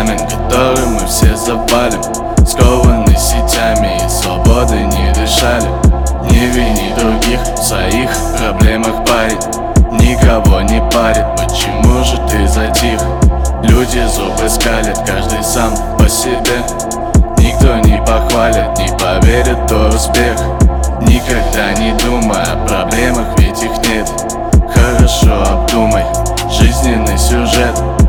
камень, который мы все завалим. Скованы сетями и свободы не дышали. Не вини других, в своих проблемах, парень. Никого не парит, почему же ты затих? Люди зубы скалят, каждый сам по себе. Никто не похвалит, не поверит в успех. Никогда не думай о проблемах, ведь их нет. Хорошо обдумай жизненный сюжет.